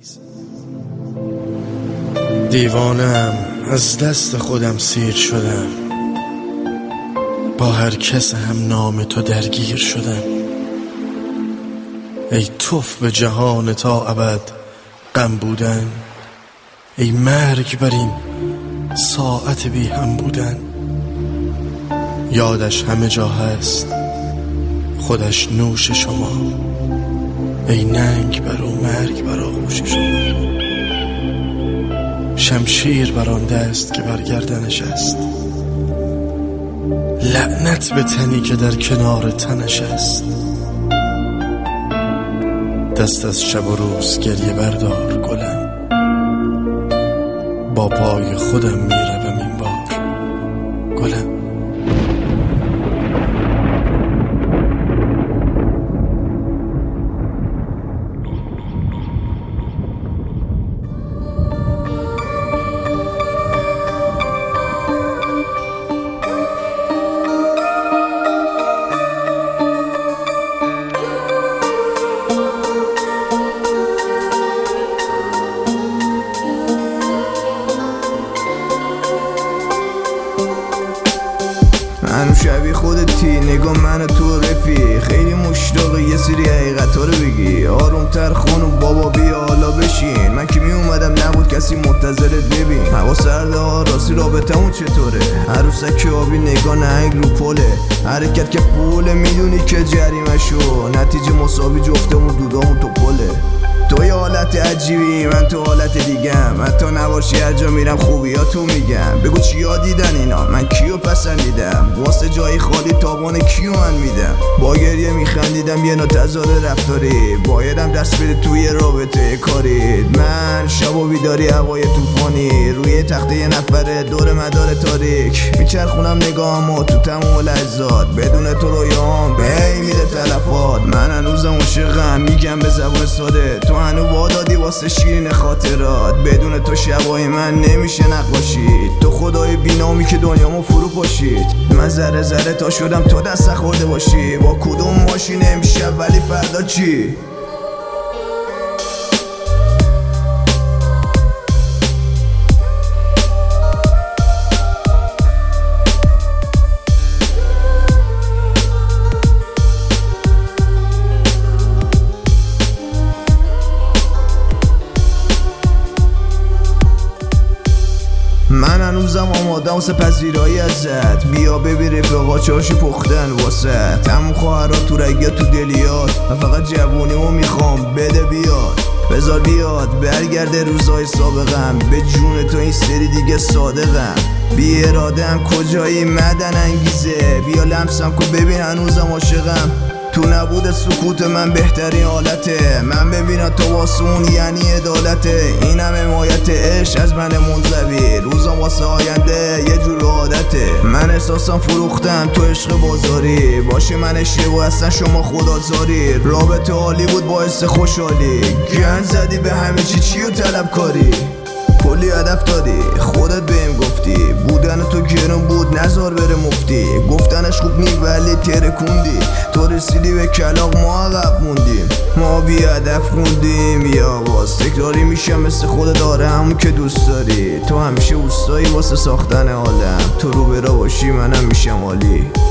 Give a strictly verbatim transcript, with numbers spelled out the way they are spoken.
دیوانم، از دست خودم سیر شدم، با هر کس هم نام تو درگیر شدم. ای توف به جهان تا ابد غم بودن، ای مرگ بر این ساعت بی هم بودن. یادش همه جا هست، خودش نوش شما، ای ننگ بر و مرگ بر آغوش شما. شمشیر بر آن دست که بر گردنش است، لعنت به تنی که در کنار تنش است. دست از شب و روز گریه بردار گلم، با پای خودم میروم این بار گلم. هنو شبیه خودتی، نگاه من تو رفیق، خیلی مشتاقه یه سری حقیقت ها رو بگی. آرومتر خانم بابا بیا حالا بشین، من که می اومدم نبود کسی منتظرت ببین. هوا سرده ها، راستی رابطمون چطوره؟ عروسک آبی نگاه نهنگ رو پله، حرکت که پوله میدونی که جریمه شو، نتیجه مساوی جفتمون دودامون تو پله. تو یه حالت عجیبی، من تو حالت دیگم، من تا نباشی هر جا میرم خوبی ها تو میگم. بگو چیا دیدن اینا، من کیو پسندیدم، واسه جای خالی تابان کیو من میدم. با گریه میخندیدم یه نوع تضاد رفتاری، بایدم دست بده توی رابطه کاری. من شب و بیداری هوای توفانی، روی تخته یه نفره دور مدار تاریک، میچرخونم نگاهمو تو تموم لحظات، بدون تو رویام هی میره تلفات. من هنوزم عاشقم، میگم به زبان ساده، تو هنو وادادی واسه شیرین خاطرات. بدون تو شبای من نمیشه نقاشید، تو خدای بینامی که دنیامو فرو پاشید. من ذره ذره تا شدم تو دست نخورده باشی، با کدوم ماشین امشب ولی فردا چی؟ من هنوزم آمادم واسه پذیرایی ازت، بیا ببین رفاقا چاشو پختن واسه همون خواهرات تو رگیا تو دلیات. من فقط جوونیمو میخوام بده بیاد، بذار بیاد برگرده روزای سابقم، به جون تو این سری دیگه صادقم. بی ارادم کجایی مدن انگیزه، بیا لمسم کن ببین هنوزم عاشقم. تو نبود سکوت من بهترین حالته، من ببینم تو واسه اون یعنی عدالته. اینم حمایت عشق از من منزوی، روزم واسه آینده یه جور عادته. من احساسم فروختم تو عشق بازاری، باشه من اشتباه هستن شما خدازاری. رابطه عالی بود باعث خوشحالی، گند زدی به همه چی چی و طلب کاری. کلی هدف دادی خودت بهم گفتی، بودن تو گرون بود نزار بره مفتی. گفتنش خوب نی ولی ترکوندی، تو رسیدی به کلاغ ما عقب موندیم. ما بی هدف خوندیم یا باز تکراری میشم مثل خود داره همون که دوست داری. تو همیشه اوستایی واسه ساختن عالم، تو رو برا باشی منم میشم عالی.